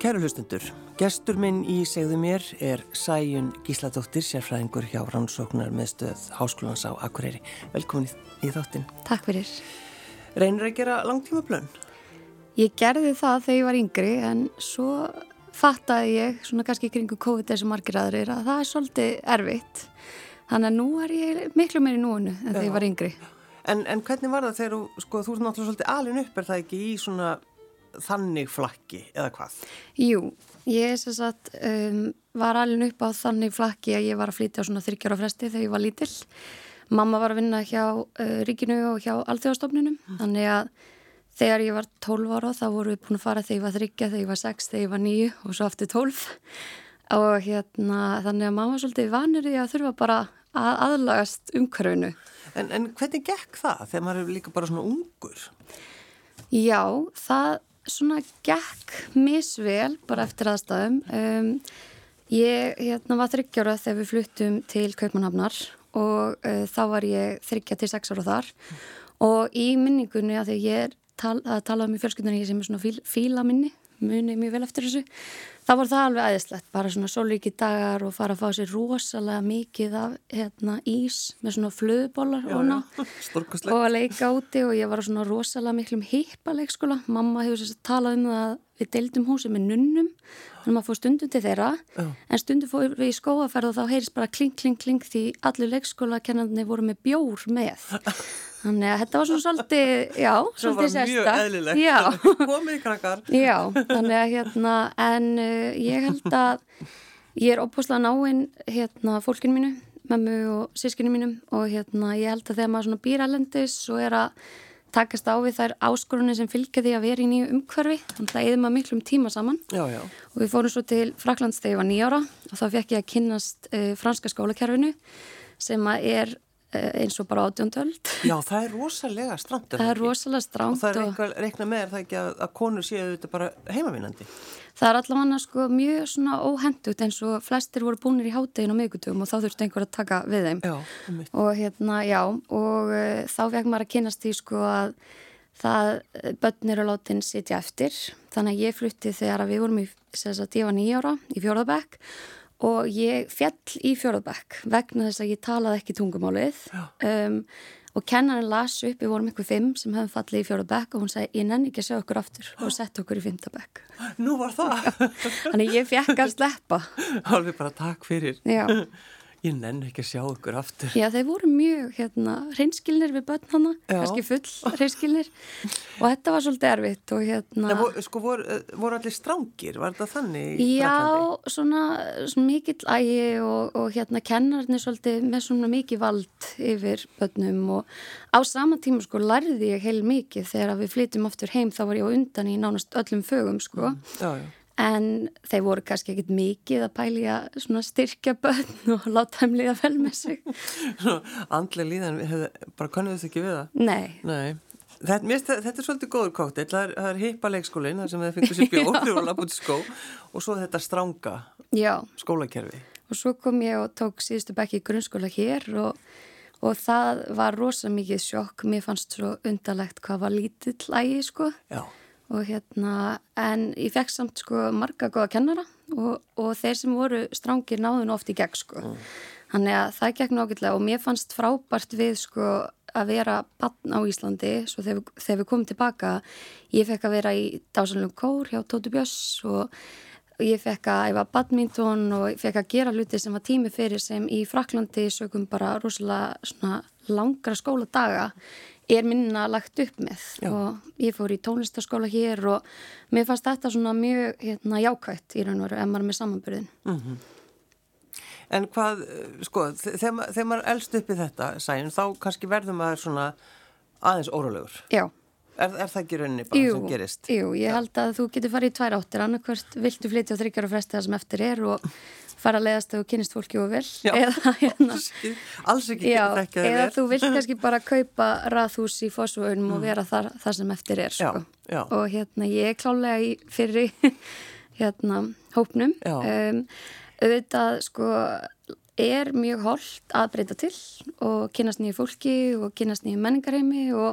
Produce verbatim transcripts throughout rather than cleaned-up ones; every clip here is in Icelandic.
Kæru hlustundur, gestur minn í Segðu mér er Sæunn Gísladóttir, sérfræðingur hjá Rannsóknarmiðstöð Háskólans á Akureyri. Velkomin í þáttinn. Takk fyrir. Reynir að gera langtímaplön? Ég gerði það þegar ég var yngri en svo fattaði ég, svona kannski kringu COVID eins og margir aðrir, að það er svolítið erfitt. Þannig að nú er ég miklu meiri núinu en þegar ég var yngri. En, en hvernig var það þegar þú, sko, þú ert náttúrulega svolítið alin upp, er það ekki í svona þannig flakki eða hvað? Jú, ég sem sagt um, var alin upp á þannig flakki að ég var að flytja á svona þriggja ára fresti þegar ég var lítill. Mamma var að vinna hjá uh, ríkinu og hjá alþjóðastofnunum, mm. þannig að þegar ég var tólf ára þá voru við búin að fara þegar ég var þriggja, þegar ég var sex, þegar ég var níu og svo aftur tólf. Og hérna þannig að mamma var svolítið vanur í að þurfa bara að aðlagast umhverfinu. En, en hvernig gekk það þegar maður er líka bara svona ungur? Já, það svona gekk misvel bara eftir aðstæðum. Um, ég hérna var þriggja ára þegar við fluttum til Kaupmannahafnar og uh, þá var ég þriggja til sex ára þar mm. og í minningunni að því ég er tal, að tala um í fjölskyldunni ég sem er svona fíl, fíla minni, muni mjög vel eftir þessu. Það var það alveg æðislegt, bara svona sólríki dagar og fara að fá sér rosalega mikið af hérna, ís með svona flöðubollar og ná og að leika úti og ég var svona rosalega miklum hippa leikskóla. Mamma hefur þess að tala um það að við deildum húsi með nunnum, þannig að maður fór stundum til þeirra, Já. en stundum fór við í skóaferð og þá heyrist bara kling, kling, kling því allir leikskólakennarnir voru með bjór með. Þannig að þetta var svona svolítið, já, svolítið sérsta. Það var mjög eðlilegt. Komið krakkar. Já, þannig að hérna, en uh, ég held að ég er óbúslega náinn hérna fólkinu mínu, mömmu og sískinu mínum og hérna ég held að þegar maður svona býr erlendis og er að takast á við þær áskorunni sem fylgja því að vera í nýju umhverfi, þannig að eða maður miklum tíma saman. Já, já. Og við fórum svo til Frakklands þegar ég var níu ára og þá fekk ég að kynnast uh, franska skólakerfinu sem að er eins og bara átjándu öld. Já, það er rosalega strangt. Það er rosalega strangt. Og það er eitthvað reikna með er það ekki að, að konur séu þetta bara heimavinnandi? Það er allavega sko mjög svona óhendugt eins og flestir voru búnir í hádeginu á miðvikudögum og þá þurfti einhver að taka við þeim. Já, um mitt. Og hérna, já, og uh, þá fekk maður að kynnast því sko að það börn eru látin sitja eftir. Þannig að ég flutti þegar við vorum í, sem sagt, ég var níu ára í fjórða bekk og ég fjall í fjórða bekk vegna þess að ég talaði ekki tungumálið um, og kennarinn las upp, við vorum ykkur fimm sem höfum fallið í fjórða bekk og hún sagði, ég nenni ekki að sjá okkur aftur og sett okkur í fimmta bekk. Nú var það? Þannig ég fekk að sleppa. Alveg bara takk fyrir. Já. Ég nenni ekki að sjá okkur aftur. Já, þeir voru mjög hérna, hreinskilnir við börn hana, kannski full hreinskilnir og þetta var svolítið erfitt og hérna... Það voru, sko, voru, voru allir strangir, var þetta þannig? Já, svona, svona mikill ægi og, og hérna kennarnir svolítið með svona mikið vald yfir börnum og á sama tíma sko lærði ég heil mikið þegar við flytjum aftur heim þá var ég á undan í nánast öllum fögum sko. Mm, já, já. En þeir voru kannski ekkit mikið að pæli að svona styrkja börn og láta þeim líða vel með sig. Andlega líðan, bara kannuðu þið ekki við það? Nei. Nei. Þetta, mér, þetta er svolítið góður kóktel, það er, er hippa leikskólinn, þar sem þeir fengur sér bjór og lappa út í skó og svo þetta stranga Já. Skólakerfi. Og svo kom ég og tók síðustu bekk í grunnskóla hér og, og það var rosa mikið sjokk. Mér fannst svo undarlegt hvað var lítill ægi sko. Já. Og hérna, en ég fekk samt sko marga góða kennara og, og þeir sem voru strangir náðu nú oft í gegn sko. Mm. Þannig að það gekk nákvæmlega og mér fannst frábært við sko að vera barn á Íslandi, svo þegar, þegar við komum tilbaka, ég fekk að vera í dásanlegum kór hjá Tóti Björns og ég fekk að æfa badminton og ég fekk að gera hluti sem var tími fyrir sem í Frakklandi sögum bara rosalega svona langra skóladaga er minna lagt upp með Já. Og ég fór í tónlistaskóla hér og mér fannst þetta svona mjög hérna, jákvætt í raun og veru ef maður er með samanburðin. Mm-hmm. En hvað, sko, þegar, þegar maður elst upp í þetta, Sæunn, þá kannski verður maður svona aðeins órólegur. Já. Er, er það ekki rauninni bara jú, sem gerist? Jú, ég held að þú getur farið í tvær áttir, annarkvört viltu flytja á þriggja ára fresti það sem eftir er og fara að leiðast að þú kynnist fólki og vel. Já, eða, hérna, alls ekki getur það ekki að eða þú vilt kannski bara kaupa raðhús í Fossvoginum mm. og vera þar, þar sem eftir er. Sko. Já, já. Og hérna, ég er klálega í fyrir hérna, hópnum. Um, auðvitað, sko, er mjög hollt að breyta til og kynnast nýju fólki og kynnast nýju menningarheimi og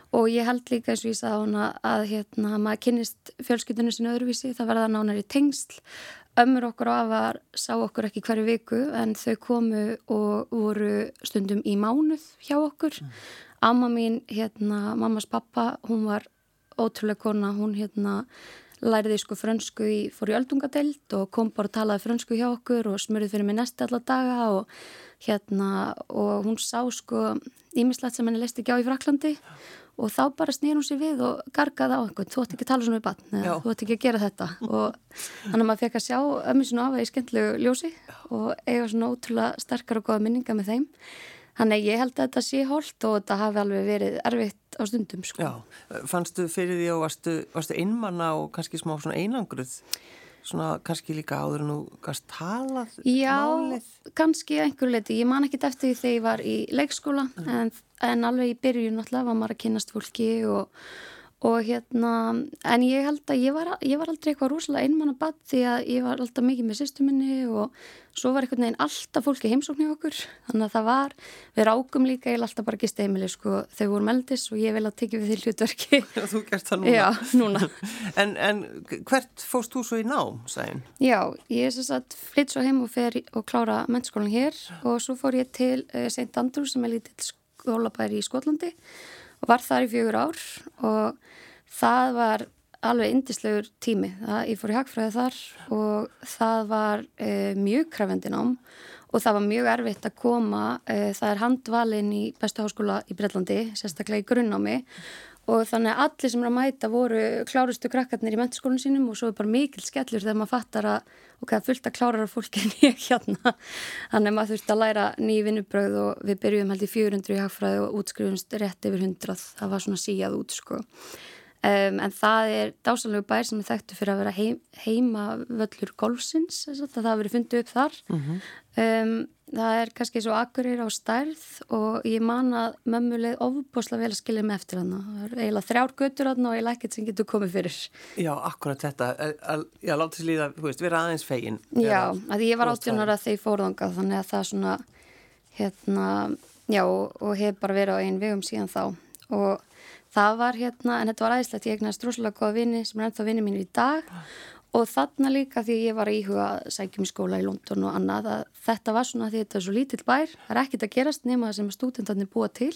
og ég held líka eins og ég sagði hana að hérna maður kynnist fjölskyldunum sinni öðruvísi, það verða nánari tengsl. Ömmur okkur og afar sá okkur ekki hverju viku en þau komu og voru stundum í mánuð hjá okkur. Mm. Amma mín, hérna, mammas pappa, hún var ótrúlega kona, hún hérna læriði sko frönsku í, fór í öldungadeild og kom bara og talaði frönsku hjá okkur og smurði fyrir mig nesti alla daga og hérna, og hún sá sko ýmislegt sem henni leist ekki á í Fraklandi. Og þá bara snýr hún sér við og gargaði á einhvern, þú ætti ekki að tala svona við barn, eða þú ætti ekki að gera þetta. Og þannig að maður fekk að sjá ömmu sinni og afa í skemmtilegu ljósi og eiga svona ótrúlega sterkar og góða minningar með þeim. Þannig að ég held að þetta sé holt og þetta hafi alveg verið erfitt á stundum. Sko. Já, fannstu fyrir því og varstu, varstu einmanna og kannski smá svona einangruð? Svona kannski líka áður en þú gast talað Já, málið? Já, kannski einhverju leiti. Ég man ekki eftir því þegar ég var í leikskóla mm. en, en alveg í byrjun náttúrulega var maður að kynnast fólki og, og hérna, en ég held að ég var, ég var aldrei eitthvað rosalega einmanna barn því að ég var alltaf mikið með systur minni og svo var einhvern veginn alltaf fólki heimsókn hjá okkur. Þannig að það var, við rákum líka ég alltaf bara gist heimili sko, þau voru meldis og ég vil að tekja við því hlutverki. Já, þú gert það núna. Já, núna. en, en hvert fórst þú svo í nám, sæðin? Já, ég er svo að flytt svo heim og fer og klára mennskólan hér og svo fór ég til uh, Saint Andrews sem er lítill skólabæri í Skotlandi og var þar í fjögur ár og það var alveg yndislegur tími. Það, ég fór í hagfræði þar og það var e, mjög krefjandi nám og það var mjög erfitt að koma. E, það er handvalinn í bestu háskóla í Bretlandi, sérstaklega í grunnnámi og þannig að allir sem er að mæta voru klárustu krakkarnir í menntaskólanum sínum og svo er bara mikil skellur þegar maður fattar að og hvað fullt að klárar fólki en ég hérna. Þannig að maður þurfti að læra ný vinnubrögð og við byrjuðum held í fjögur hundruð í hagfræði og útskrifumst rétt yfir hundrað. Það var svona síjað út sko. Um, en það er dásamlegu bær sem er þekktu fyrir að vera heim, heima völlur golfsins, það hafa verið fundið upp þar. Mm-hmm. um, það er kannski svo Akureyri á stærð og ég man að mömmu leið ofboðslega vel að skilja mig eftir hana. Það er eiginlega þrjár götur hana og ég lækkert sem getur komið fyrir. Já, akkurat þetta, já, láta sér líða, þú veist, vera aðeins fegin. Já, að ég var átján ára þegar ég fór þangað, þannig að það svona, hérna, já, og hef bara verið á einn vegum síðan þá og það var hérna, en þetta var æðislegt, ég eignast rosalega góða vini sem er ennþá vini mínu í dag og þarna líka því ég var að íhuga að sækjum í skóla í London og annað að þetta var svona því þetta er svo lítill bær, það er ekkert að gerast nema það sem stúdentarnir búa til,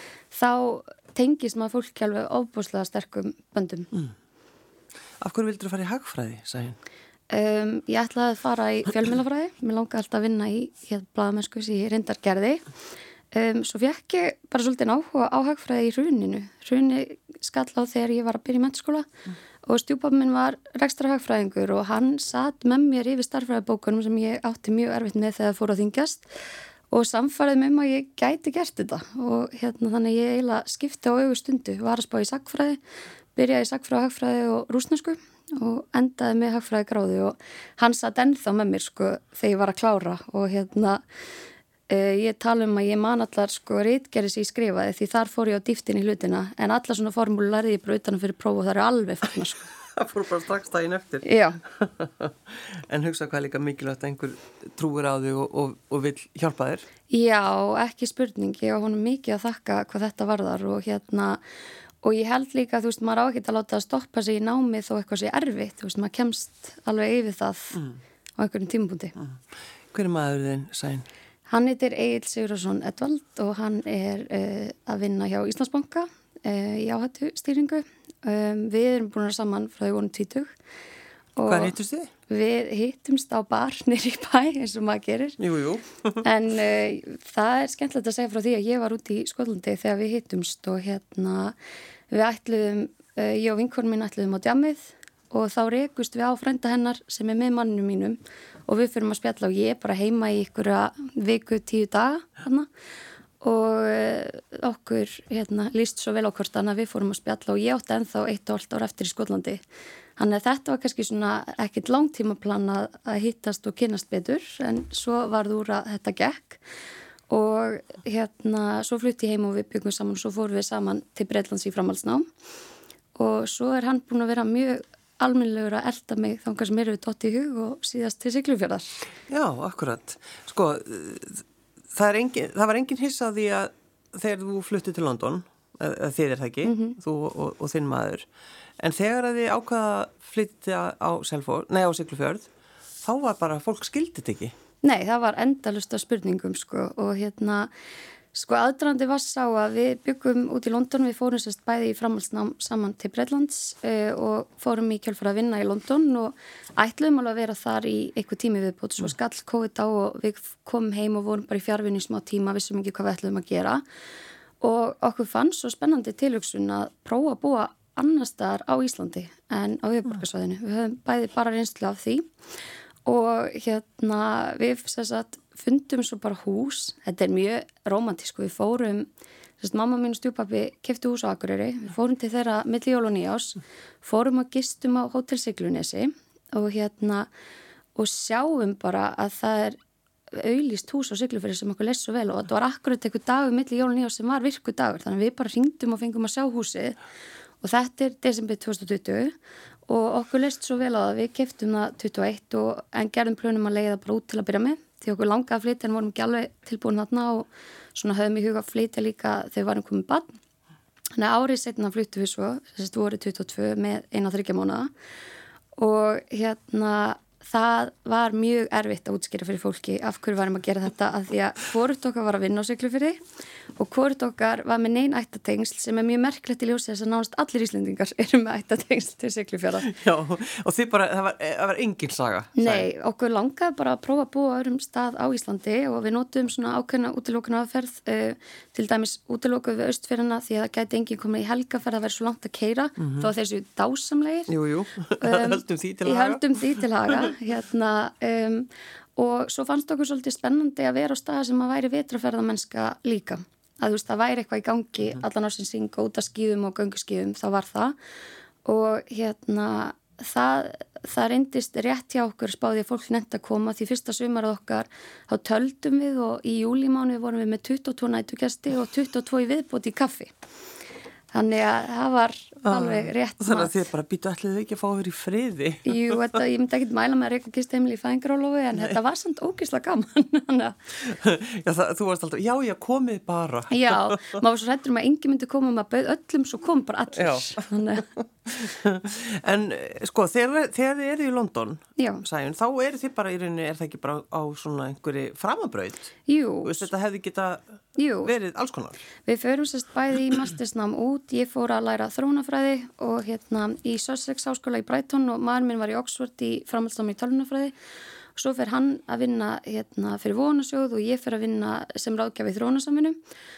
þá tengist maður fólki alveg ofboðslega sterkum böndum. Mm. Af hverju vildur þú fara í hagfræði, Sæunn? Um, ég ætlaði að fara í fjölmiðlafræði, mér langaði alltaf að vinna í hér blaðamennsku sem ég reyndar gerði. Um, svo fekk ég bara svolítið áhuga á hagfræði í hruninu. Hruni skall á þegar ég var að byrja í menntaskóla mm. og stjúpabbi minn var rekstra hagfræðingur og hann satt með mér yfir starffræðibókunum sem ég átti mjög erfitt með þegar fór að þyngjast og samfærið með mig að ég gæti gert þetta og hérna þannig ég eiginlega skipti á augu stundu, var að spá í sagfræði, byrjaði í sagfræði, hagfræði og rússnesku og endaði með hagfræði gráði og hann satt ennþá með mér sko þegar ég var að klára og hérna Uh, ég tala um að ég man allar sko ritgerðis ég skrifaði því þar fór ég á dýftin í hlutina en allar svona formúlu lærði ég bara utanum fyrir próf og það eru alveg farna sko. Það fór bara strax daginn eftir. Já. En hugsa hvað líka mikilvægt að einhver trúir á þig og, og, og vil hjálpa þér? Já, ekki spurning. Ég á honum mikið að þakka hvað þetta varðar og hérna og ég held líka, þú veist, maður á ekki að láta að stoppa sig í námi þó eitthvað sé erfitt, þú veist, maður kemst alveg yfir það mm. á einhverjum tímapunkti. Mm. Hver er maður þinn, Sæunn? Hann heitir Egill Sigurðarson Edvald og hann er uh, að vinna hjá Íslandsbanka uh, í áhættustýringu. Um, við erum búin að saman frá því vonum tvítug. Hvað hittust þið? Við hittumst á bar nýri í bæ eins og maður gerir. Jú, jú. En uh, það er skemmtilegt að segja frá því að ég var út í Skotlandi þegar við hittumst og hérna við ætluðum, uh, ég og vinkonum mín ætluðum á djammið og þá rekust við á frænda hennar sem er með manninu mínum og við fyrum að spjalla og ég er bara heima í ykkur viku tíu daga hana. Og uh, okkur hérna, líst svo vel á hvort þannig að við fórum að spjalla og ég átti ennþá eitt og allt ár eftir í Skotlandi. Þannig að þetta var kannski svona ekkit langtímaplan að, að hittast og kynnast betur en svo varð úr að þetta gekk og hérna svo flutti ég heim og við byggum saman og svo fórum við saman til Bretlands í framhaldsnám og svo er hann búin að vera mjög almennilegur að elda mig þangar sem eru við dott í hug og síðast til Siglufjarðar. Já, akkurat. Sko, það, er engin, það var engin hissa því að þegar þú fluttið til London þið er það ekki, mm-hmm. þú og, og þinn maður. En þegar að þið ákvaða flytja á Selfoss, nei á Siglufjörð, þá var bara fólk skildi þetta ekki. Nei, það var endalaust af spurningum sko og hérna, sko aðdragandi var sá að við byggum út í London, við fórum sérst bæði í framhaldsnám saman til Bretlands uh, og fórum í kjölfar að vinna í London og ætluðum alveg að vera þar í eitthvað tími viðbót, svo skall COVID á og við komum heim og vorum bara í fjárvinni í smá tíma, vissum ekki hvað við ætluðum að gera og okkur fannst svo spennandi tilhugsun að prófa að búa annar staðar á Íslandi en á höfuðborgarsvæðinu. Við höfum bæði bara reynslu af því og hérna við sérst að fundum svo bara hús, þetta er mjög rómantísku, við fórum, sérst, mamma mín og stjúpappi keyptu hús á Akureyri, við fórum til þeirra milli jól og nýjás, fórum að gistum á Hótel Siglunesi og hérna, og sjáum bara að það er auglýst hús á Siglufirði sem okkur leist svo vel og þetta var akkurat einhver dagur milli jól og nýjás sem var virku dagur, þannig að við bara hringdum og fengum að sjá húsið og þetta er desember tvö þúsund tuttugu og okkur leist svo vel á það, við keyptum það tuttugu og eitt og en gerðum plönum að leiða bara út til að byrja með því okkur langaði að flytja en vorum ekki alveg tilbúin þarna og svona höfum í huga að flytja líka þegar við varum komið barn. Þannig að árið setna fluttum við svo, þess að voru tuttugu og tvö með eina þriggja mánaða og hérna það var mjög erfitt að útskýra fyrir fólki af hverju varum að gera þetta að því að hvort okkar var að vinna á Siglufirði og hvort okkar var með nein ættatengsl sem er mjög merkilegt í ljósi þess að nánast allir Íslendingar eru með ættatengsl til Siglufjarðar. Já, og þið bara, það var, það var engin saga? Nei, okkur langaði bara að prófa að búa á öðrum stað á Íslandi og við notum svona ákveðna útilokanaferð, uh, til dæmis útilokuð við Austfirðina því að það gæti enginn komið í helgaferð að vera svo langt að keyra, mm-hmm. þó þessu dásamlegir. Jú, jú, um, höldum því til haga. Höldum því til haga, hérna, um, og svo fannst okkur svolítið spennandi að vera á stað sem að væri vetraferðamennska líka. Að þú veist, það væri eitthvað í gangi allan á sem syng og út af skíðum og gönguskíðum, þá var það og hérna það, það reyndist rétt hjá okkur spáði að fólk nefnt að koma því fyrsta sumarað okkar þá töldum við og í júlímánu vorum við með tuttugu og tvo næturgesti og tuttugu og tvo í viðbót í kaffi. Þannig að það var alveg rétt mat. Þannig að þið bara býtu ætlið þið ekki að fá að vera í friði. Jú, þetta, ég myndi ekki mæla með að reyka gisteimili í fæðingarólofi en Nei. Þetta var samt ógeðslega gaman. Já, það, þú varst alltaf, já, já, komið bara. Já, maður var svo hræddur um að enginn myndi koma og maður bauð öllum svo kom bara allir. En sko, þegar, þegar þið eru í London, já. Sæjun, þá eru þið bara í rauninni, er það ekki bara á svona einhverju framabraut? Jú. Þú veist, þetta hefði geta Jú. Verið alls konar. Við förum sérst bæði í mastersnám út, ég fór að læra þróunarfræði og hérna í Sussex háskóla í Brighton og maður minn var í Oxford í framhaldsnámi í tölvunarfræði. Svo fer hann að vinna hérna fyrir Vogunarsjóð og ég fer að vinna sem ráðgjafi í þróunarsamvinnu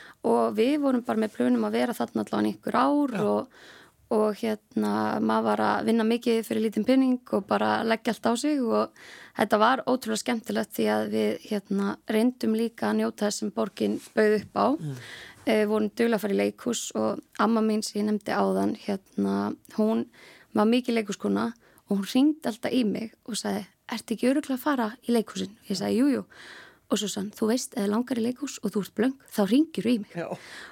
og við vorum bara með plönum að vera þarna allavega einhver ár ja. og, og hérna maður var að vinna mikið fyrir lítinn pening og bara leggja allt á sig og þetta var ótrúlega skemmtilegt því að við hérna reyndum líka að njóta þess sem borgin bauð upp á. Mm. Eh, vorum duglega að fara í leikhús og amma mín sem ég nefndi áðan, hérna, hún var mikið leikhúskona og hún hringdi alltaf í mig og sagði, ertu ekki örugglega að fara í leikhúsin? Ég sagði, jú, jú. Og svo sann, þú veist, eða langar í leikhús og þú ert blöng, þá hringir þú í mig. Já.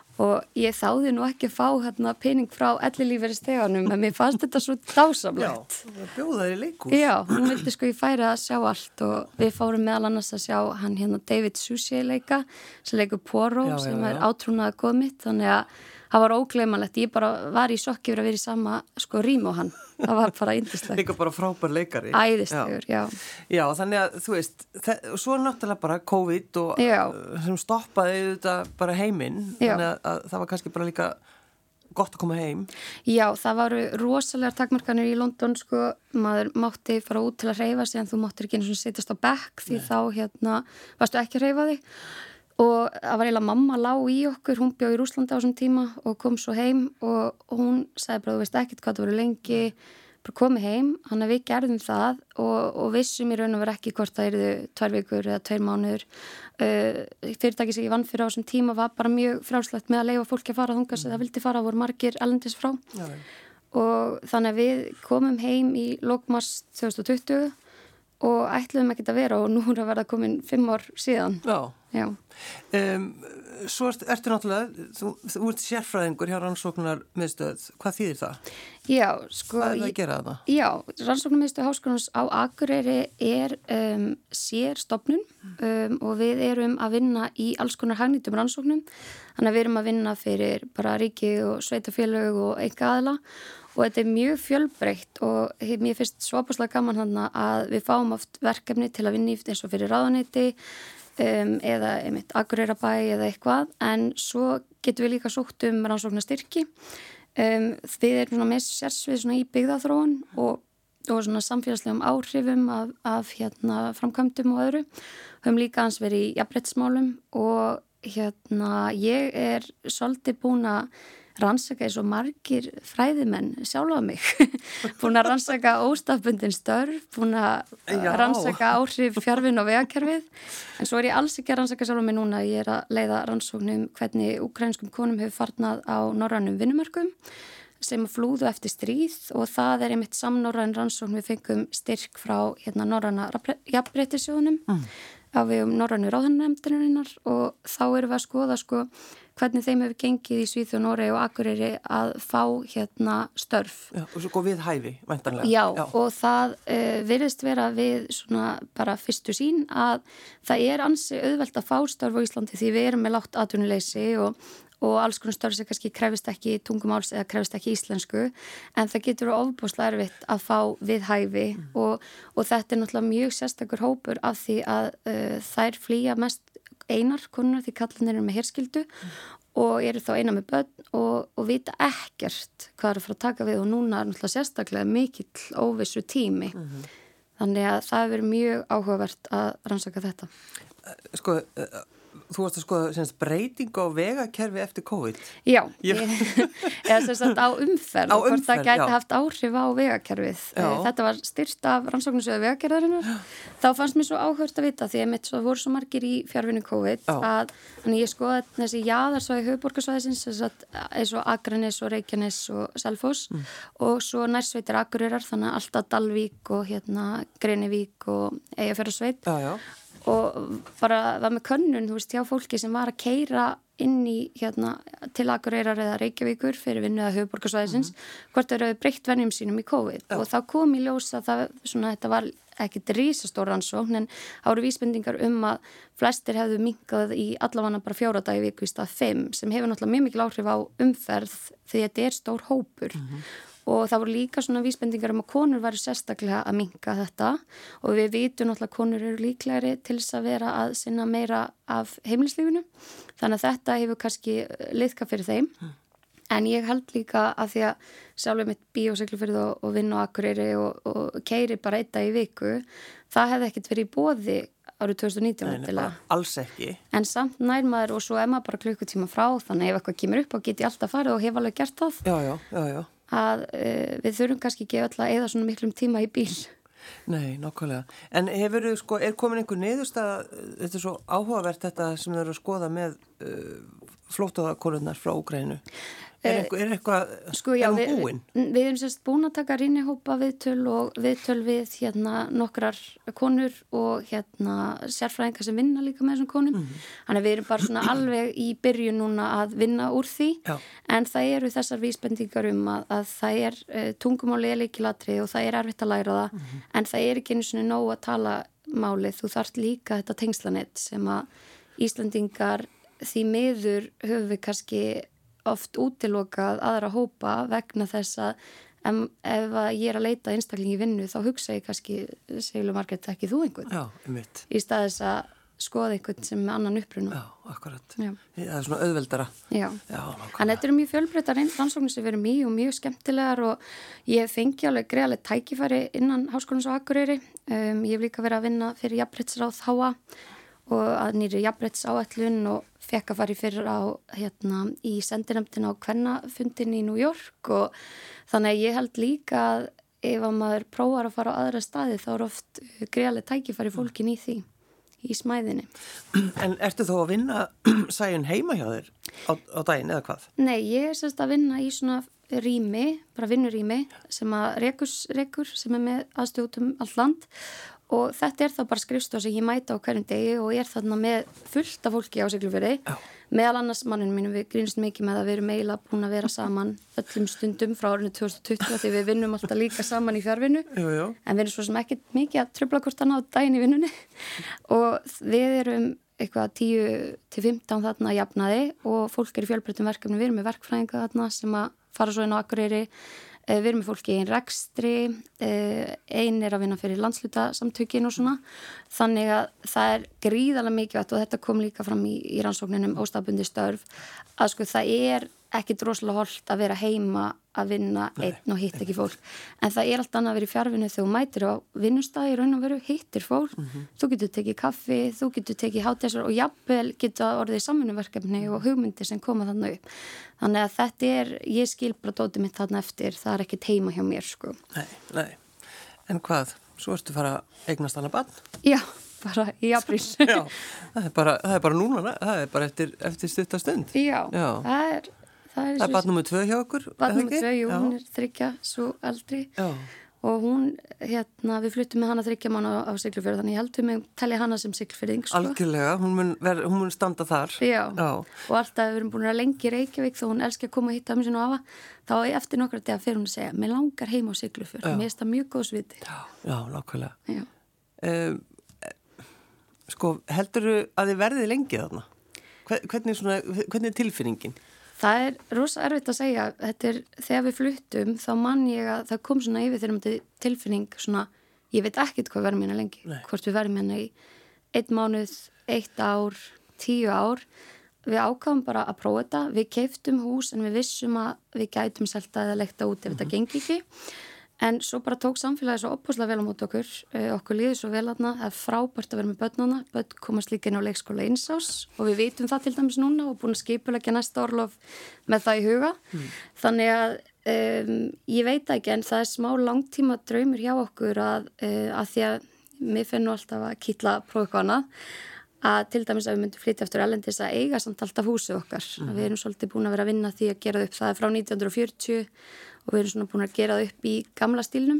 Og ég þáði nú ekki að fá hérna pening frá ellilífeyrisþeganum en mér fannst þetta svo dásamlegt. Já, það bjóðaði í leikhús. Já, hún vildi sko ég færi að sjá allt og við fórum meðal annars að sjá hann hérna David Suchet leika sem leikur Poirot já, sem já, já. Er átrúnaða góð mitt þannig að það var ógleymanlegt. Ég bara var í sjokki yfir að vera í sama sko rím og hann. Það var bara yndislegt. Líka bara frábær leikari. Æðislegur, já. já. Já, þannig að þú veist, og svo er náttúrulega bara COVID og já. Sem stoppaði þetta bara heiminn. Þannig að, að það var kannski bara líka gott að koma heim. Já, það varu rosalegar takmarkanir í London, sko. Maður mátti fara út til að hreyfa sig en þú máttir ekki eins og setjast á bekk því Nei. Þá hérna varstu ekki að hreyfa þig. Og það var eiginlega mamma lá í okkur, hún bjó í Rússlandi á þessum tíma og kom svo heim og hún sagði bara, þú veist ekkert hvað það voru lengi, bara komið heim, hann að við gerðum það og, og vissum í raun og vera ekki hvort það eruðu tvær vikur eða tveir mánuður. Uh, fyrirtæki sem ég vann fyrir á þessum tíma var bara mjög frjálslegt með að leyfa fólki að fara þangað sem það vildi fara, voru margir erlendis frá. Já. Og þannig að við komum heim í lok mars tvö þúsund tuttugu og ætluðum ekkert að vera og nú er að verða komin fimm ár síðan. Já. Já. Um, svo ert, ertu náttúrulega, þú, þú ert sérfræðingur hjá rannsóknarmiðstöð, hvað þýðir það? Já, sko... Hvað er það að gera það? Já, rannsóknarmiðstöð Háskólans á Akureyri er um, sérstofnun um, og við erum að vinna í alls konar hagnýtum rannsóknum, þannig að við erum að vinna fyrir bara ríki og sveitafélög og einkaaðila og þetta er mjög fjölbreytt og mér finnst svopaslega gaman hann að við fáum oft verkefni til að vinna í eins og fyrir ráðuneyti Um, eða einmitt Akureyrarbæ eða eitthvað en svo getum við líka sótt um rannsóknarstyrki um, við erum svona með sérsvið svona í byggðaþróun og, og svona samfélagslegum áhrifum af, af hérna framkvæmdum og öðru höfum líka hans verið í jafnréttismálum og hérna ég er svolítið búin að rannsaka eins og margir fræðimenn sjálfa mig, búin að rannsaka óstafbundin störf, búin að Já. rannsaka áhrif fjárvinn og vegakerfið, en svo er ég alls ekki að rannsaka sjálfa mig núna, ég er að leiða rannsóknum hvernig úkraínskum konum hefur farnað á norrænum vinnumörkum sem flúðu eftir stríð og það er einmitt samnorræn rannsókn við fengum styrk frá hérna norræna jafnréttissjóðunum mm. á við um norrænu ráðunarnefndarinnar og þá erum við að skoða sko hvernig þeim hefur gengið í Svíþjóð, Noregi og Akureyri að fá hérna störf. Já, og svo við hæfi, væntanlega. Já, Já. og það uh, virðist vera við svona bara fyrstu sín að það er ansi auðvelt að fá störf á Íslandi því við erum með lágt atvinnuleysi og, og alls konar störf sem kannski krefist ekki tungumáls eða krefist ekki íslensku en það getur ofboðslega erfitt að fá við hæfi mm. og, og þetta er náttúrulega mjög sérstakur hópur af því að uh, þær flýja mest einar konur því kallanir eru með herskildu mm. og eru þá eina með börn og, og vita ekkert hvað eru að fara að taka við og núna er náttúrulega sérstaklega mikill óvissu tími. Mm-hmm. Þannig að það hefur mjög áhugavert að rannsaka þetta. Sko, þú varst að skoða semst, breyting á vegakerfi eftir COVID. Já, ég, eða sem sagt á umferð á og hvort umferð, það gæti já. haft áhrif á vegakerfið. Já. Þetta var styrkt af rannsóknarsjóði vegagerðarinnar. Þá fannst mér svo áhugavert að vita því að mitt svo voru svo margir í fjárvinnu COVID já. Að þannig ég skoði þessi jaðarsvæði höfuðborgarsvæðisins eins og Akranes og Reykjanes og Selfoss mm. og svo nærsveitir Akureyrar þannig að alltaf Dalvík og hérna Grenivík og Eyjafjarðarsveit. Já, já. Og bara var með könnun, þú veist, hjá fólki sem var að keyra inn í hérna til Akureyrar eða Reykjavíkur fyrir vinnu eða höfuðborgarsvæðisins, mm-hmm. hvort þeir eru breytt venjum sínum í COVID ja. Og þá kom í ljós að það, svona, þetta var ekkit risastór rannsókn en það voru vísbendingar um að flestir hefðu minkað í allavega bara fjóra dag í viku í stað fimm sem hefur náttúrulega mjög mikil áhrif á umferð því þetta er stór hópur. Mm-hmm. Og það voru líka svona vísbendingar um að konur væri sérstaklega að minnka þetta og við vitum náttúrulega að konur eru líklegri til þess að vera að sinna meira af heimilislífinu. Þannig að þetta hefur kannski liðka fyrir þeim. Mm. En ég held líka að því að sjálfur mitt bíósiglufyrð og, og vinn á Akureyri og, og keiri bara einn dag í viku, það hefði ekkert verið í boði árið tvö þúsund og nítján. Nei, bara alls ekki. En samt nær maður og svo er maður bara klukkutíma frá, þannig ef eitthvað kemur upp og get ég alltaf farið og hef alveg gert það. Já, já, já, já. Að uh, við þurfum kannski ekki öll að eyða svona miklum tíma í bíl. Nei, nákvæmlega. En hefur þú sko, er komin einhver niðurstaða, þetta er svo áhugavert þetta sem þau eru að skoða með uh, flóttakonurnar frá Úkraínu. Er eitthvað, er eitthvað, sko, já, er hún við, búin? Við, við erum sérst búin að taka rýnihópa viðtöl og viðtöl við hérna nokkrar konur og hérna sérfræðingar sem vinna líka með þessum konum. Mm. Þannig að við erum bara svona alveg í byrjun núna að vinna úr því. Já. En það eru þessar vísbendingar um að, að það er uh, tungumáli er lykilatriði og það er erfitt að læra það. Mm. En það er ekki einu svona nóg að tala málið. Þú þarft líka þetta tengslanett sem að Íslandingar því miður höfum við kannski oft útilokað aðra hópa vegna þess að ef, ef að ég er að leita einstaklingi í vinnu þá hugsa ég kannski, segjulega Margrét, ekki þú einhvern. Já, einmitt. Í stað þess að skoða einhvern sem með annan uppruna. Já, akkurat. Já. Það er svona auðveldara. Já. Já, en þetta eru mjög fjölbreyttar rannsóknir sem verið mjög og mjög skemmtilegar og ég fengi alveg greiðlega tækifæri innan Háskólans á Akureyri. Um, ég hef líka verið að vinna fyrir jafnréttisráð H A og að nýri jafnréttisáætlun og fekk að fara í fyrir á hérna í sendinefndina á kvennafundin í New York og þannig að ég held líka að ef að maður prófar að fara á aðra staði þá er oft greiðlega tækifæri fólkin í því, í smæðinni. En ertu þó að vinna sæjun heima hjá þér á, á daginn eða hvað? Nei, ég er sérst að vinna í svona rými, bara vinnurými sem að rekus rekur sem er með aðstjóðum allt land og þetta er þá bara skrifstofa sem ég mæta á hverjum degi og er þarna með fullt af fólki á Siglufirði, oh. meðal annars manninu mínu, við grínst mikið með að við erum eiginlega búin að vera saman öllum stundum frá árinu tvö þúsund tuttugu því við vinnum alltaf líka saman í fjárvinnu, jú, jú. En við erum svo sem ekkert mikið að trufla hvort annað á daginn í vinnunni og við erum eitthvað tíu til fimmtán þarna að jafnaði og fólk er í fjölbreyttum verkefni, við erum með verkfræðinga þarna sem að fara svo inn á Akureyri, við erum með fólki í einn rekstri, einn er að vinna fyrir landslutasamtökin og svona, þannig að það er gríðarlega mikilvægt og þetta kom líka fram í, í rannsókninum óstaðbundi störf, að sko það er ekki droslega hollt að vera heima að vinna einn og hitt ekki fólk en það er allt annað að vera í fjárvinnu þegar þú mætir á vinnustæði raun og veru hittir fólk mm-hmm. þú getur tekið kaffi, þú getur tekið hátæsar og jafnvel getur orðið samvinnuverkefni og hugmyndir sem koma þannig upp þannig að þetta er, ég skil bara dótið mitt þarna eftir, það er ekki teima hjá mér sko. Nei, nei, en hvað svo ertu fara að eignast annað barn? Já, bara í aprís Já, það er bara, það er bara núna það er bara eftir, eftir stuttastund Já, Já. það er Það er, er barn númer tvö hjá okkur? Barn númer tvö, jú, Já. Hún er þriggja, svo eldri Já. Og hún, hérna, við fluttum með hana þriggja mánu á, á Siglufjörð þannig ég held við með telja hana sem Siglufjörðing sko. Algjörlega, hún mun, ver, hún mun standa þar Já. Já, og alltaf við erum búin að lengi í Reykjavík þó hún elski að koma og hitta um sín og afa þá eftir nokkra dega fyrir hún að segja mér langar heim á Siglufjörð, mér finnst það mjög góð sviti Já, Já nákvæmlega um, Sko, heldurðu að þið verðið lengi þarna? Hvernig, svona, hvernig er tilfinningin? Það er rosa erfitt að segja, þetta er þegar við fluttum þá mann ég að það kom svona yfir þegar maður tilfinning svona, ég veit ekkert hvað verðum hérna lengi, Nei. Hvort við verðum hérna í einn mánuð, eitt ár, tíu ár, við ákváðum bara að prófa þetta, við keyptum hús en við vissum að við gætum selta eða leikta út ef mm-hmm. þetta gengi ekki, en svo bara tók samfélagi svo opposlega vel á móti okkur, uh, okkur líður svo vel aðna, það er frábært að vera með börnana, börn komast líka inn á leikskóla einsás og við vitum það til dæmis núna og búin að skipuleggja næsta orlof með það í huga, mm. þannig að um, ég veit ekki en það er smá langtíma draumur hjá okkur að, uh, að því að mér finn nú alltaf að kýtla prófa eitthvað annað, að til dæmis að við myndum flytja eftir erlendis að eiga samt alltaf húsið okkar, mm. við erum svolítið búin að vera að vinna því að gera upp, það er frá nítján hundruð fjörutíu og við erum svona búin að gera það upp í gamla stílnum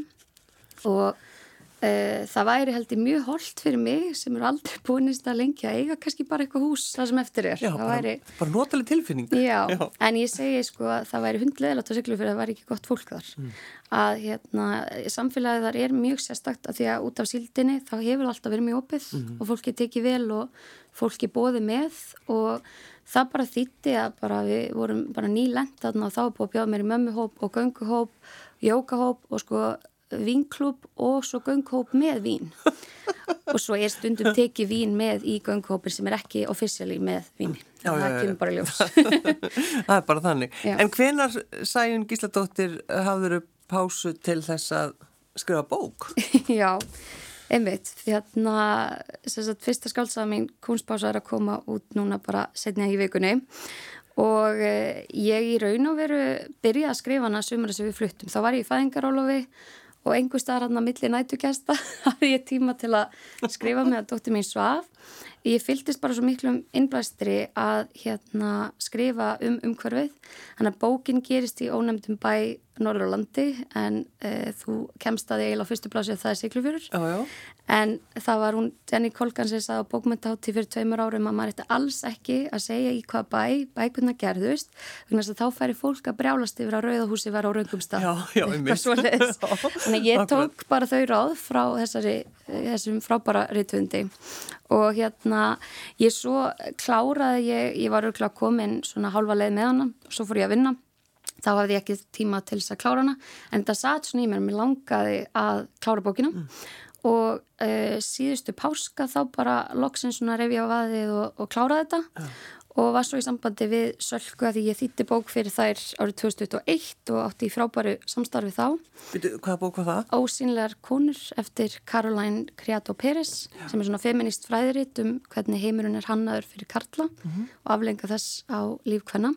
og e, það væri held ég mjög holdt fyrir mig sem eru aldrei búinist að lengja að eiga kannski bara eitthvað hús það sem eftir er. Já, bara, væri, bara notaleg tilfinning. Já, já, en ég segi sko að það væri hundleðilegt á Siglufirði að það væri ekki gott fólk þar. Mm. Að hérna, samfélagið þar er mjög sérstakt að því að út af síldinni þá hefur alltaf verið mjög opið mm. og fólki tekið vel og fólki bóði með og það bara þýtti að bara við vorum bara nýlent þarna og þá búið að bjóða mér í mömmuhóp og gönguhóp, jókahóp og sko vínklúb og svo gönguhóp með vín og svo er stundum tekið vín með í gönguhópin sem er ekki officially með víni. Já, það já, kemur bara ljós. Það er bara þannig. Já. En hvenær Sæunn Gísladóttir hafðirðu pásu til þess að skrifa bók? Já, einmitt. Þarna, þess að fyrsta skáldsaga mín Kúnspása er að koma út núna bara seinna í vikunni og eh, ég í raun og veru byrjaði að skrifa hana sumari sem við fluttum. Þá var ég í fæðingarólofi og einhver staðar hann að milli nætugesta hafði ég tíma til að skrifa með að dóttir mín svaf. Ég fylgdist bara svo miklum innblæstri að hérna skrifa um umhverfið. Þannig að bókin gerist í ónefndum bæ Norðurlandi en e, þú kemst að eiginlega á fyrstu plási að það er Siglufjörður. Já, já. En það var hún, Jenny Kolkan sem sagði á bókmenntahátíð fyrir tveimur árum að maður ætti alls ekki að segja í hvað bæ, bækurna gerðust. Þannig að þá færi fólk að brjálast yfir að Rauðahúsi var á röngum stað. Já, já, einmitt. Þannig að ég tók bara þau ráð frá þessari, þessum frábæra rithöfundi. Og hérna, ég svo kláraði, ég, ég var örugglega komin svona hálfa leið með hana og svo fór ég að vinna. Þá hafði ég ekki tíma til þess að klára hana, en þetta satt svona í mér, mér langaði að klára bókina mm. og uh, síðustu páska þá bara loksins svona ref ég á vaðið og, og kláraði þetta yeah. og var svo í sambandi við Sölku að því ég þýddi bók fyrir þær árið tvö þúsund tuttugu og eitt og átti í frábæru samstarfi þá. Byrju, hvaða bók var það? Ósýnilegar konur eftir Caroline Criado Pérez yeah. sem er svona feminist fræðiritt um hvernig heimurinn er hannaður fyrir karla mm-hmm. og aflenga þess á líf kvenna.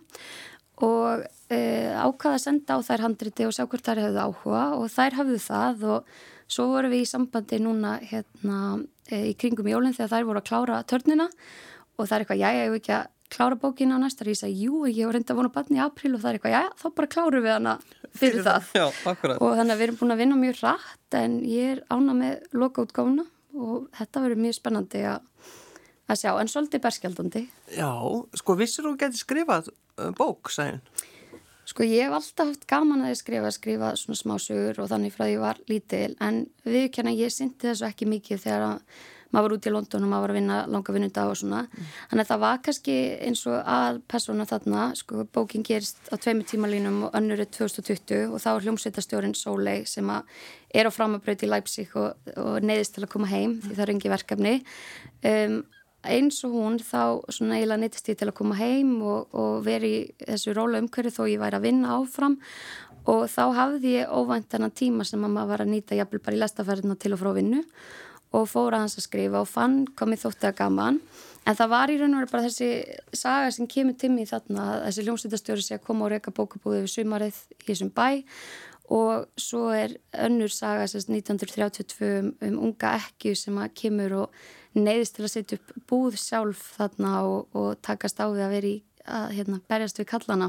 Og e, ákvaða að senda á þær handriti og sjá hvort þær hefðu áhuga og þær hafðu það og svo vorum við í sambandi núna hérna e, í kringum jólinn þegar þær voru að klára törnina og það er eitthvað, já, ég hef ekki að klára bókina á næsta ári? Ég sagði, jú, ég var reynda að vona barn í apríl og það er eitthvað, já, þá bara klárum við hana fyrir, fyrir það. Já, akkurat. Og þannig að við erum búin að vinna mjög rætt en ég er ána með lokaútgáfuna og þetta verður mjög spennandi að, að sjá, en svolítið berskjaldandi. Já, sko, vissir þú geti skrifað bók, sagðin? Sko ég hef alltaf haft gaman að ég skrifa, skrifa svona smásögur og þannig frá því ég var lítil en viðurkenna ég synti þessu ekki mikið þegar að maður var út í London og maður var að vinna langa vinnudag og svona. Mm. Þannig að það var kannski eins og að persóna þarna, sko bókin gerist á tveimur tímalínum og önnur er tvö þúsund tuttugu og þá er hljómsveitarstjórinn Sóley sem að er á framabraut í Leipzig og, og neyðist til að koma heim því það er engi verkefni. Um, eins og hún þá svona eiginlega neytist ég til að koma heim og, og veri í þessu róla umhverju þó ég væri að vinna áfram og þá hafði ég óvæntanna tíma sem að maður var að nýta jafnvel bara í lestaferðina til og frá vinnu og fór aðeins að skrifa og fann hvað mér þótti að gaman en það var í raun og veru bara þessi saga sem kemur til mig þarna að þessi hljómsveitarstjóri sé að koma og reka bókabúði við sumarið í þessum bæ og svo er önnur saga sérst nítján hundruð þrjátíu og tvö um, um unga ekkju sem að kemur og neyðist til að setja upp búð sjálf þarna og, og takast á við að vera í að hérna, berjast við kallana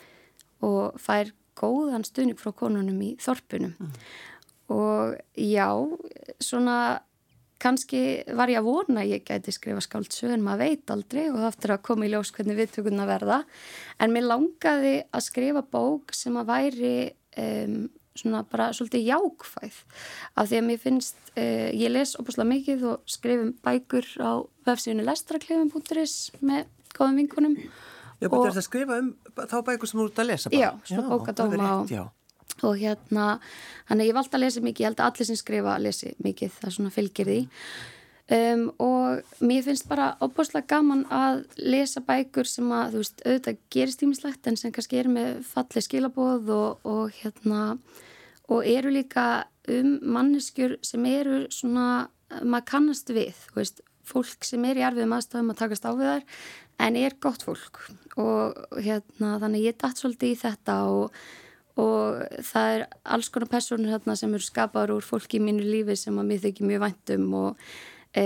og fær góðan stuðning frá konunum í þorpunum mm. og já, svona kannski var ég að vona að ég gæti skrifa skáldsögu en maður veit aldrei og það eftir að koma í ljós hvernig viðtökurna verða en mér langaði að skrifa bók sem að væri um, svona bara svolítið jákvæð af því að mér finnst, uh, ég les óbúslega mikið og skrifum bækur á vefsíðunni lestraklefum punktur is með góðum vinkunum. Já, betur þetta að skrifa um þá bækur sem þú ert að lesa bara? Já, svona bókadóma og, og hérna, þannig ég valdi að lesa mikið, ég held að allir sem skrifa lesi mikið, það svona fylgir því. Um, og mér finnst bara óbúslega gaman að lesa bækur sem að, þú veist, auðvitað gerist ýmislegt en sem kannski er með falleg skilaboð og, og hérna og eru líka um manneskjur sem eru svona, maður kannast við, þú veist, fólk sem er í erfiðum aðstæðum að takast á við þær en er gott fólk og hérna þannig ég datt svolítið í þetta og, og það er alls konar persónur hérna sem eru skapaður úr fólki í mínu lífi sem að mér þykir mjög vænt um og e,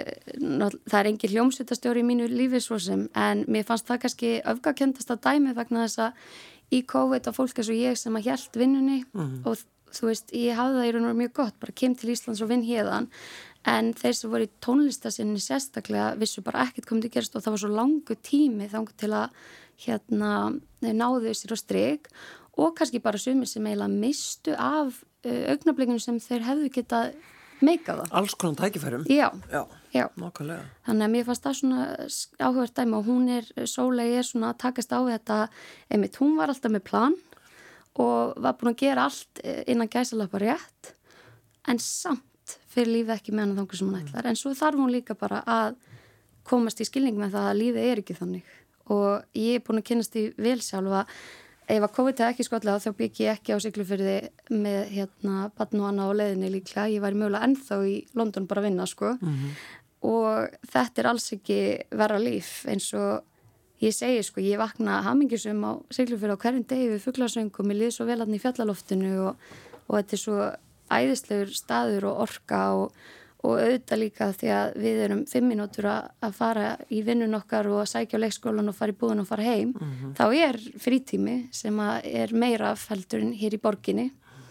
það er engin hljómsveitarstjóri í mínu lífi svo sem en mér fannst það kannski öfgakendasta dæmi vegna þess að í COVID og fólk eins og ég sem að hélt vinnunni mm. og þú veist, ég hafði það í raun og mjög gott, bara kem til Íslands og vinn hérðan, en þeir sem voru í tónlistasinni sérstaklega vissu bara ekkert komið til að gerast og það var svo langu tími þangur til að hérna náðu sér á strik og kannski bara sumir sem eiginlega mistu af uh, augnablikinu sem þeir hefðu getað meikað það. Alls konar tækifærum? Já, já, já. Nákvæmlega. Þannig að mér fannst það svona áhugavert dæmi og hún er, Sóley er svona að takast á þetta, einmitt, hún var alltaf með plan og var búin að gera allt innan gæsalappa rétt en samt fyrir lífið ekki með hann þangur sem hún ætlar en svo þarf hún líka bara að komast í skilning með það að lífið er ekki þannig og ég er búin að kynast í vel sjálf að ef að COVID hefði ekki skotlega þá bygg ég ekki á Siglufirði með hérna barn og annað á leiðinni líklega, ég væri mögulega ennþá í London bara að vinna sko mm-hmm. og þetta er alls ekki verra líf eins og ég segi sko, ég vakna hamingjusum á Siglufirði á hverjum degi við fuglasöngum, ég liði svo vel hann í fjallaloftinu og, og þetta er svo æðislegur staður og orka og, og auðvitað líka því að við erum fimm mínútur að, að fara í vinnun okkar og að sækja á leikskólan og fara í búðun og fara heim, mm-hmm. þá er frítími sem að er meira heldur en hér í borginni.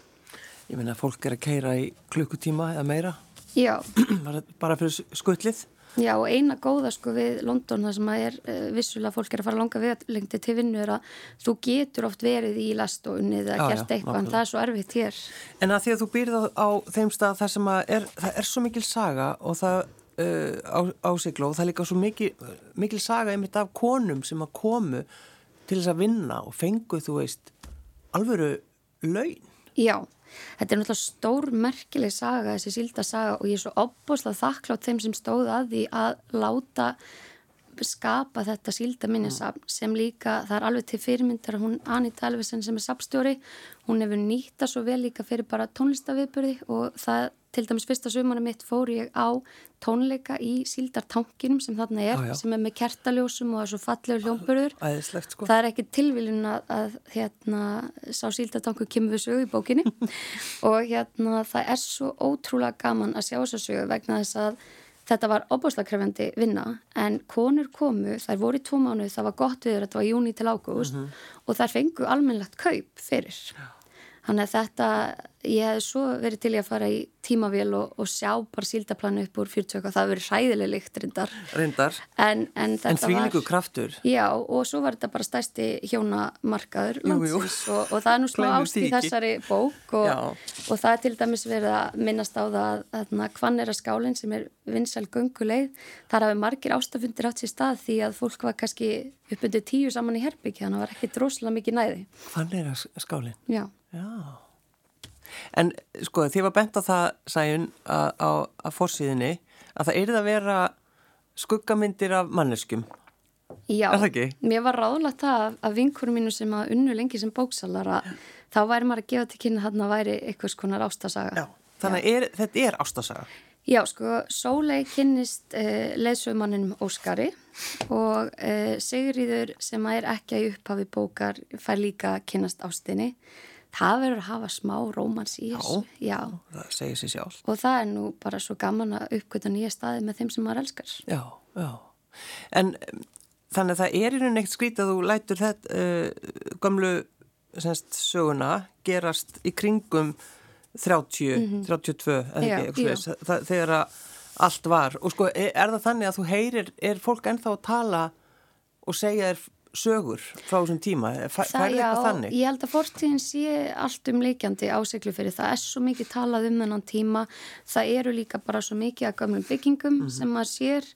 Ég meina að fólk er að keyra í klukkutíma eða meira? Já. Bara fyrir skutlið? Já, og eina góða sko við London, það sem að er uh, vissulega fólk er að fara langa vegalengdi til vinnu er að þú getur oft verið í lest og unnið eða gert eitthvað, en það er svo erfitt hér. En að því að þú býrð á, á þeim stað þar sem að er, það er svo mikil saga og það uh, á, á Sigló og það er líka svo mikil, mikil saga einmitt af konum sem að komu til þess að vinna og fengu, þú veist, alvöru laun. Já. Þetta er náttúrulega stór merkileg saga, þessi síldarsaga og ég er svo opbóðslega þakklátt þeim sem stóð að því að láta skapa þetta síldarminnisafn sem líka, það er alveg til fyrirmyndar hún Anita Elvesen sem er safnstjóri, hún hefur nýtt það svo vel líka fyrir bara tónlistaviðburði og það til dæmis fyrsta sumarið mitt fór ég á tónleika í síldartankinum sem þarna er, já, já. Sem er með kertaljósum og það er svo fallegur hljómburður. Æðislegt sko. Það er ekki tilviljun að, að hérna, sá síldartanku kemur við sögu í bókinni og hérna það er svo ótrúlega gaman að sjá þessa sögu vegna þess að þetta var ofboðslega krefjandi vinna en konur komu, þær voru í tvo mánuð, það var gott viður, þetta var júní til ágúst mm -hmm. og þær fengu almennlegt kaup fyrir. Þannig að þetta, ég hef svo verið til í að fara í tímavél og, og sjá bara síldaplanu upp úr fjörutíu og það verið hræðileg lykt reyndar. Reyndar, en, en, en því líku kraftur. Já, og svo var þetta bara stærsti hjónamarkaður landsins og, og það er nú slá ást í þessari bók og, og það er til dæmis verið að minnast á það að Hvanneyraskálin sem er vinsæl gönguleið, þar hafi margir ástafundir átt sér stað því að fólk var kannski upp undir tíu saman í herbyggja, þannig að það var ekki droslega mikið næði. Hvanneyraskálin? Já. Já. En sko þið var bent á það Sæunn á, á, á forsíðinni að það yrði að vera skuggamyndir af manneskjum. Já, er það ekki? Mér var ráðlagt það að vinkurum mínu sem að unnu lengi sem bóksalara þá væri maður að gefa til kynna þarna væri einhvers konar ástasaga. Já, þannig að er, þetta er ástasaga. Já, sko, Sóley kynnist uh, leiðsögumanninum Óskari og uh, Sigríður sem er ekki að upphafi bókar fær líka að kynnast ástinni. Það verður að hafa smá rómans í þessu. Já, já, það segir sér sjálf. Og það er nú bara svo gaman að uppgöta nýja staði með þeim sem maður elskar. Já, já. En þannig að það er í rauninni ekkert skrítið að þú lætur þetta uh, gamlu semst, söguna gerast í kringum þrjátíu, mm -hmm. þrjátíu og tvö, eða ekki, það, þegar að allt var. Og sko, er, er það þannig að þú heyrir, er fólk ennþá að tala og segja þér sögur frá þessum tíma? Fær það eitthvað þannig? Ég held að fortíðin sé allt um leikjandi á Siglufirði. Það er svo mikið talað um þennan tíma. Það eru líka bara svo mikið að gömlum byggingum mm -hmm. sem maður sér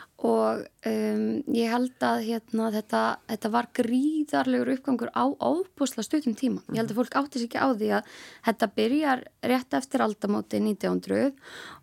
og um, ég held að hérna, þetta, þetta var gríðarlegur uppgangur á óbúslega stuttum tíma. Ég held að fólk átti sig ekki á því að þetta byrjar rétt eftir aldamóti nítján hundruð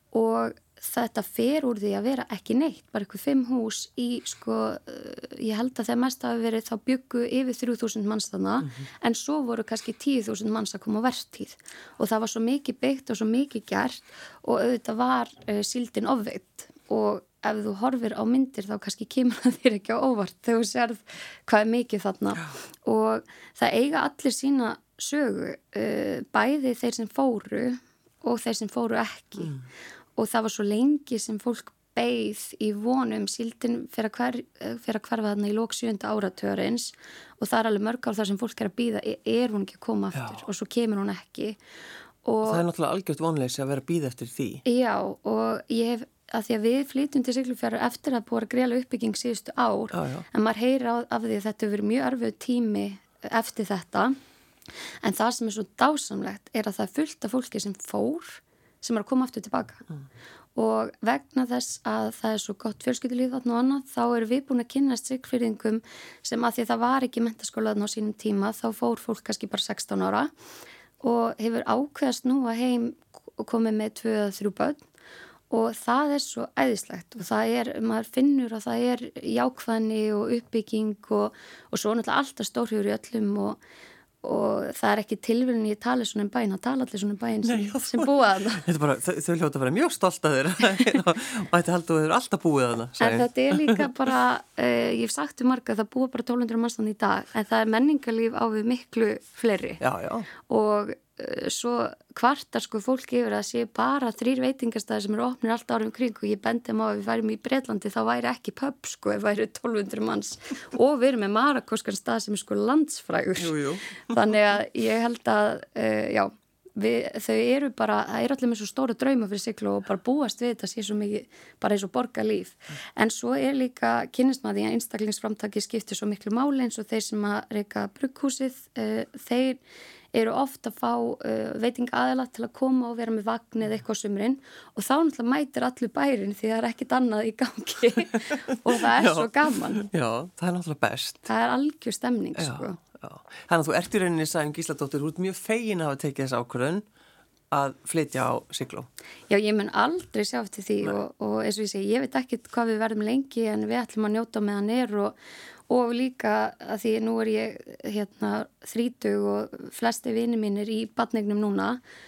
og þetta fer úr því að vera ekki neitt, bara eitthvað fimm hús í, sko, ég held að þegar mest hafi verið þá byggu yfir þrjú þúsund manns þarna, mm -hmm. en svo voru kannski tíu þúsund manns að koma á vertíð og það var svo mikið byggt og svo mikið gert og auðvitað var uh, síldin ofveitt og ef þú horfir á myndir þá kannski kemur það þér ekki á óvart þegar þú sérð hvað er mikið þarna Já. Og það eiga allir sína sögu, uh, bæði þeir sem fóru og þeir sem fóru ekki mm. og það var svo lengi sem fólk beið í vonum síldin fyrir að, hver, fyrir að hverfa þarna í lók sjöunda áratugurins og það er alveg mörg ár þar sem fólk er að bíða, er hún ekki að koma aftur Já. Og svo kemur hún ekki og það er náttúrulega algjört vonleysi að vera að bíða eftir því. Já, og ég hef að því að við flytjum til Siglufjarðar eftir að búið að greiða uppbygging síðustu ár já, já. En maður heyrir á, af því að þetta hefur verið mjög örfið tími eftir þetta en það sem er svo dásamlegt er að það er fullt af fólki sem fór sem er að koma aftur tilbaka mm. og vegna þess að það er svo gott fjölskyldulíf þarna og annað þá erum við búin að kynnast Siglfirðingum sem að því að það var ekki menntaskóla þarna á sínum tíma þá fór fólk kannski bara sextán ára og hefur ákveðast nú að heim og komið með tvö eða þrjú börn og það er svo æðislegt og það er, maður finnur að það er jákvæðni og uppbygging og, og svo náttúrulega alltaf stórhugur í öllum og, og það er ekki tilvíðin ég tala svona um bæinn, það tala allir svona um bæinn sem, Nei, sem búa þarna. Þau, þau hljóta að vera mjög stolt að þér og ætti halda að þau eru alltaf búið þarna. En þetta er líka bara, uh, ég hef sagt um marga það búa bara tólf hundruð manns þarna í dag en það er menningarlíf á við miklu fleiri já, já. og svo kvartar sko fólk yfir að sé bara þrýr veitingastæðir sem eru opnir allt árum kring og ég bendi má að við værim í Bretlandi þá væri ekki pub sko ef væri tólf hundruð manns og við erum með Marakóskan stað sem er sko landsfrægur jú, jú. Þannig að ég held að uh, já, við, þau eru bara það eru allir með svo stóra drauma fyrir Sigló og bara búast við þetta sé svo mikið bara eins og borgarlíf mm. en svo er líka kynnist maður því að einstaklingsframtaki skiptir svo miklu máli eins og þeir sem að reka brugghúsið uh, þeir eru ofta að fá uh, veitingaaðila til að koma og vera með vagn eða eitthvað sumrin og þá náttúrulega mætir allur bærin því það er ekkit annað í gangi og það er já, svo gaman. Já, það er náttúrulega best. Það er algjör stemning, já, sko. Já. Þannig að þú ert í rauninni, Sæunn Gísladóttir, þú ert mjög fegin að hafa tekið þess ákvörðun að flytja á Sigló. Já, ég mun aldrei sjá eftir því og, og eins og ég segi, ég veit ekkit hvað við verðum lengi en við ætlum að njóta með hann er og Og líka að því nú er ég hérna þrítug og flesti vini mínir í barnegnum núna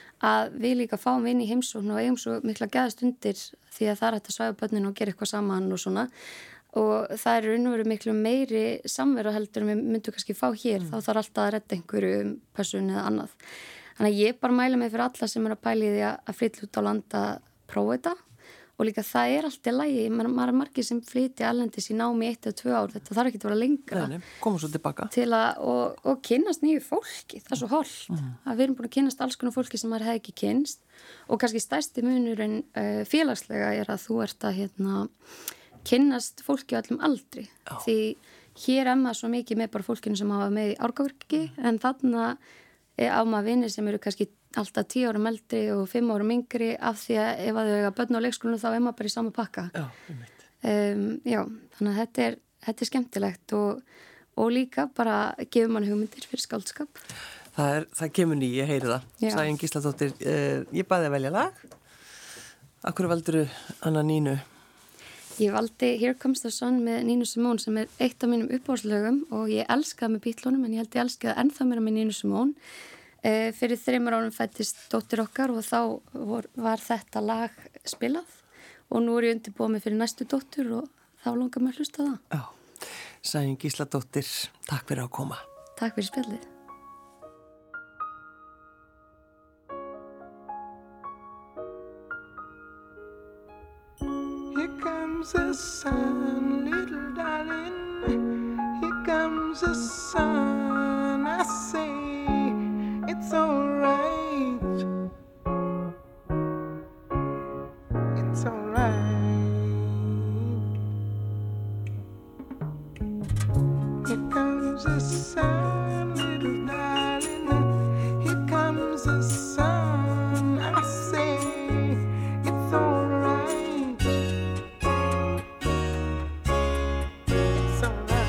að við líka fáum vini í heimsókn og eigum svo mikla gæðastundir því að það er hægt að svæfa börnin og gera eitthvað saman og svona og það er raun og veru miklu meiri samveru heldur en við myndum kannski fá hér mm. þá þarf alltaf að redda einhverju um passun eða annað. Þannig að ég bara mæla mig fyrir alla sem er að pæli því að flytja út á land að prófa þetta og líka það er alltaf lægi, maður er margir sem flytja erlendis í námi eitt eða tvö ár, þetta þarf ekki að vera lengra nei, nei, koma svo tilbaka til að, og, og kynnast nýju fólki, það er svo holdt mm. að við erum búin að kynnast alls konar fólki sem maður hefði ekki kynnst og kannski stærsti munurinn uh, félagslega er að þú ert að hérna, kynnast fólki á allum aldri Já. Því hér er maður svo mikið með bara fólkinu sem hafa með í árgavirki mm. en þarna á maður vinir sem eru kannski alltaf tíu árum eldri og fimm árum yngri af því að ef að þau eiga börn á leikskólinu þá er maður bara í sama pakka. Já, einmitt. Um, já, þannig að þetta er, þetta er skemmtilegt og, og líka bara gefur mann hugmyndir fyrir skáldskap. Það er, það kemur ný, ég heyri það. Sæunn Gísladóttir, uh, ég baði að velja lag. Akkur valdur Anna Nínu? Ég valdi Here Comes the Sun með Nínu Simone sem er eitt af mínum uppáhaldslögum og ég elskaði með Beatlunum en ég held ég elskaði ennþá mér með Nínu Simone. E, fyrir þreymur árum fættist dóttir okkar og þá vor, var þetta lag spilað og nú er ég undirbúið mig fyrir næstu dóttur og þá langar mér að hlusta það. Já, Sæunn Gísladóttir, takk fyrir að koma. Takk fyrir spjallið. Here comes the sun, little darling. Here comes the sun, I say. It's all right. It's all right. Here comes the sun, little darling. Here comes the sun. I say it's all right. It's all right.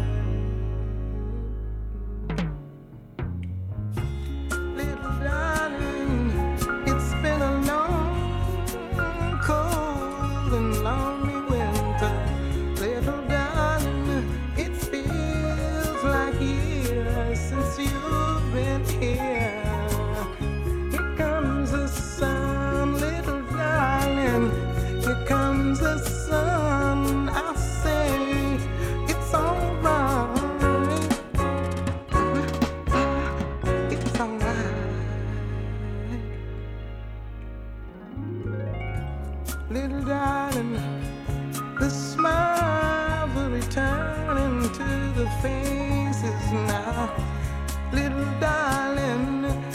Little darling, the smiles are returning to the faces now. Little darling,